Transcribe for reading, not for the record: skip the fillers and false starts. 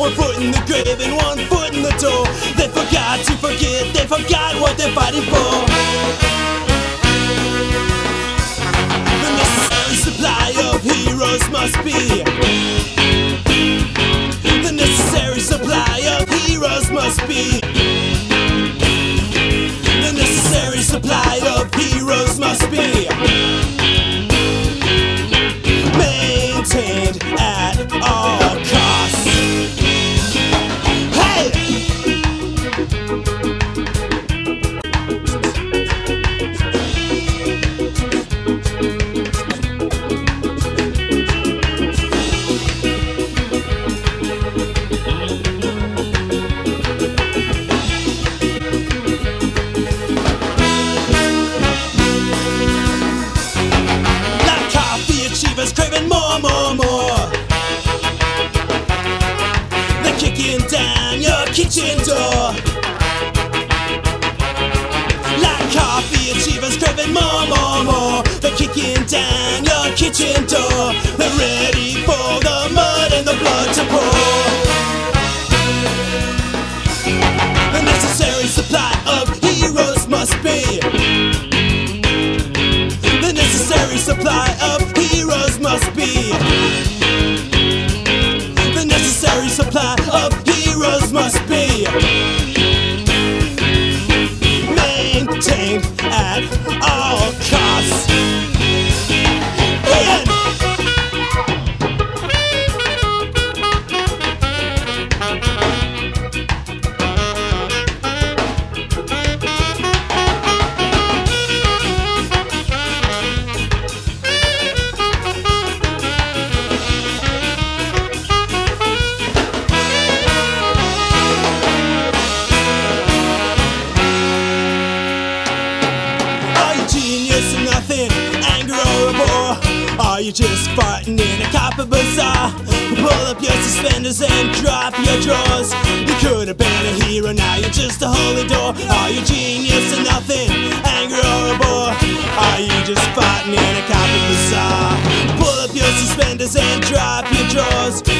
One foot in the grave and one foot in the door. They forgot to forget, they forgot what they're fighting for. The necessary supply of heroes must be. The necessary supply of heroes must be. The necessary supply of heroes must be maintained at all costs. Hey! Achievers craving more, more, more. They're kicking down your kitchen door. Like coffee achievers craving more, more, more. They're kicking down your kitchen door. They're ready for the mud and the blood to pour. The necessary supply of heroes must be. The necessary supply of heroes must be. The necessary supply of heroes must be maintained at all costs. Ian! Are you just farting in a copper bazaar? Pull up your suspenders and drop your drawers. You could have been a hero, now you're just a holy door. Are you genius or nothing, angry or a bore? Are you just farting in a copper bazaar? Pull up your suspenders and drop your drawers.